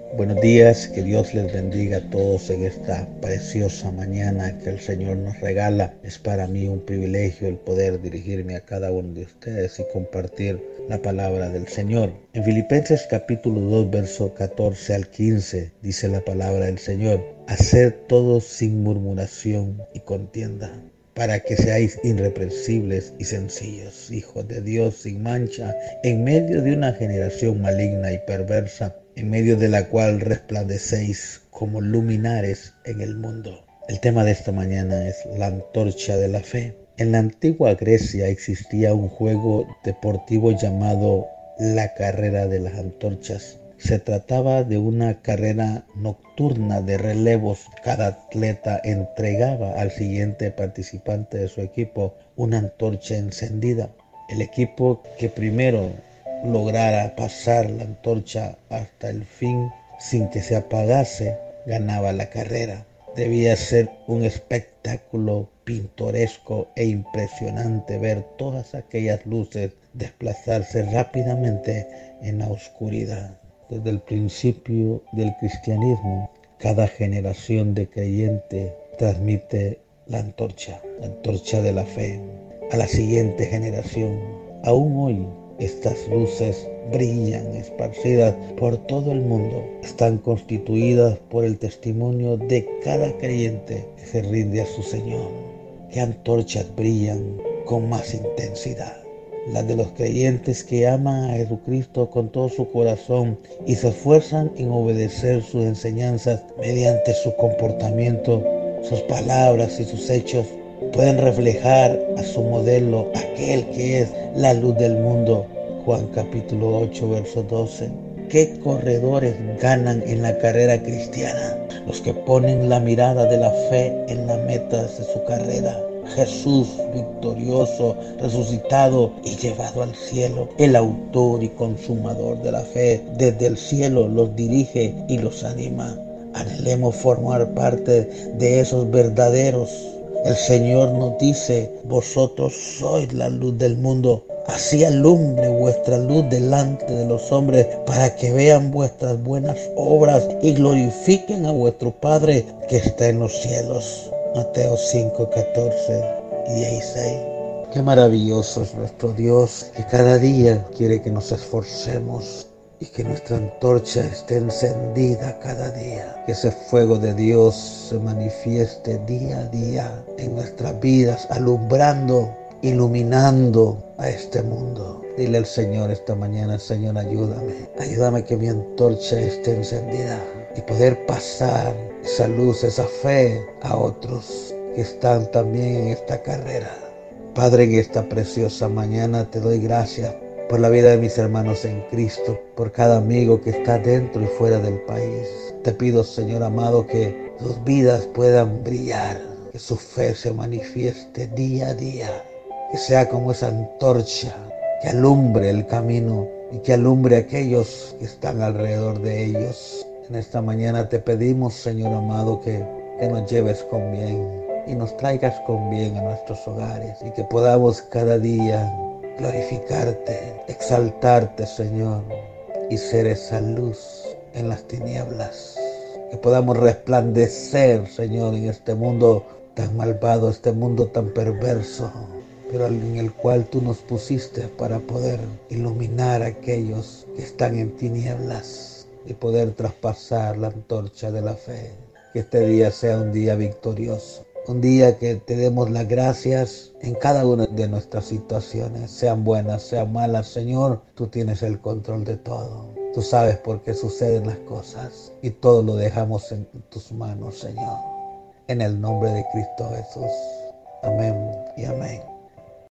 Buenos días, que Dios les bendiga a todos en esta preciosa mañana que el Señor nos regala. Es para mí un privilegio el poder dirigirme a cada uno de ustedes y compartir la palabra del Señor. En Filipenses capítulo 2, verso 14 al 15, dice la palabra del Señor: hacer todo sin murmuración y contienda, para que seáis irreprensibles y sencillos, hijos de Dios sin mancha, en medio de una generación maligna y perversa, en medio de la cual resplandecéis como luminares en el mundo. El tema de esta mañana es la antorcha de la fe. En la antigua Grecia existía un juego deportivo llamado la carrera de las antorchas. Se trataba de una carrera nocturna de relevos. Cada atleta entregaba al siguiente participante de su equipo una antorcha encendida. El equipo que primero lograra pasar la antorcha hasta el fin sin que se apagase, ganaba la carrera. Debía ser un espectáculo pintoresco e impresionante ver todas aquellas luces desplazarse rápidamente en la oscuridad. Desde el principio del cristianismo, cada generación de creyentes transmite la antorcha de la fe, a la siguiente generación. Aún hoy, estas luces brillan esparcidas por todo el mundo. Están constituidas por el testimonio de cada creyente que se rinde a su Señor. ¿Qué antorchas brillan con más intensidad? Las de los creyentes que aman a Jesucristo con todo su corazón y se esfuerzan en obedecer sus enseñanzas mediante su comportamiento, sus palabras y sus hechos. Pueden reflejar a su modelo, aquel que es la luz del mundo. Juan capítulo 8, verso 12. ¿Qué corredores ganan en la carrera cristiana? Los que ponen la mirada de la fe en la meta de su carrera. Jesús victorioso, resucitado y llevado al cielo, el autor y consumador de la fe, desde el cielo los dirige y los anima. Anhelemos formar parte de esos verdaderos. El Señor nos dice: vosotros sois la luz del mundo. Así alumbre vuestra luz delante de los hombres, para que vean vuestras buenas obras y glorifiquen a vuestro Padre que está en los cielos. Mateo 5, 14 y 16. Qué maravilloso es nuestro Dios, que cada día quiere que nos esforcemos y que nuestra antorcha esté encendida cada día. Que ese fuego de Dios se manifieste día a día en nuestras vidas, alumbrando, iluminando a este mundo. Dile al Señor esta mañana: Señor, ayúdame que mi antorcha esté encendida y poder pasar esa luz, esa fe a otros que están también en esta carrera. Padre, en esta preciosa mañana te doy gracias por la vida de mis hermanos en Cristo, por cada amigo que está dentro y fuera del país. Te pido, Señor amado, que sus vidas puedan brillar, que su fe se manifieste día a día, que sea como esa antorcha que alumbre el camino y que alumbre a aquellos que están alrededor de ellos. En esta mañana te pedimos, Señor amado, que nos lleves con bien y nos traigas con bien a nuestros hogares, y que podamos cada día glorificarte, exaltarte, Señor, y ser esa luz en las tinieblas. Que podamos resplandecer, Señor, en este mundo tan malvado, este mundo tan perverso, pero en el cual tú nos pusiste para poder iluminar a aquellos que están en tinieblas y poder traspasar la antorcha de la fe. Que este día sea un día victorioso, un día que te demos las gracias en cada una de nuestras situaciones, sean buenas, sean malas. Señor, tú tienes el control de todo. Tú sabes por qué suceden las cosas y todo lo dejamos en tus manos, Señor. En el nombre de Cristo Jesús. Amén y amén.